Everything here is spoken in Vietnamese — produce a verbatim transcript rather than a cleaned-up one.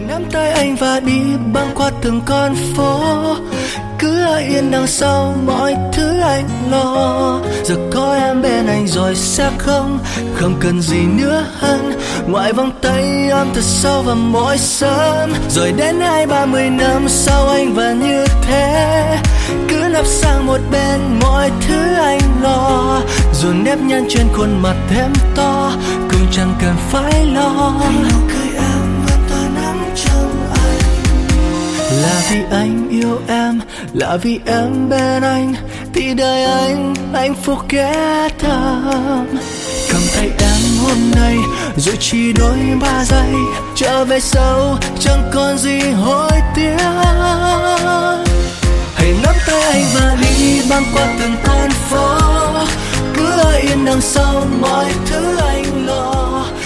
nắm tay anh và đi băng qua từng con phố, cứ ở yên đằng sau mọi thứ anh lo. Giờ có em bên anh rồi sẽ không không cần gì nữa hơn ngoài vòng tay ấm thật sâu vào mỗi sớm. Rồi đến hai ba mươi năm sau anh vẫn như thế, cứ nấp sang một bên mọi thứ anh lo. Dù nếp nhăn trên khuôn mặt thêm to cũng chẳng cần phải lo. Là vì anh yêu em, là vì em bên anh, thì đời anh hạnh phúc ghé thăm. Cầm tay em hôm nay rồi chỉ đôi ba giây, trở về sau chẳng còn gì hối tiếc. Hãy nắm tay anh và đi băng qua từng con phố, cứ ở yên đằng sau mọi thứ anh lo.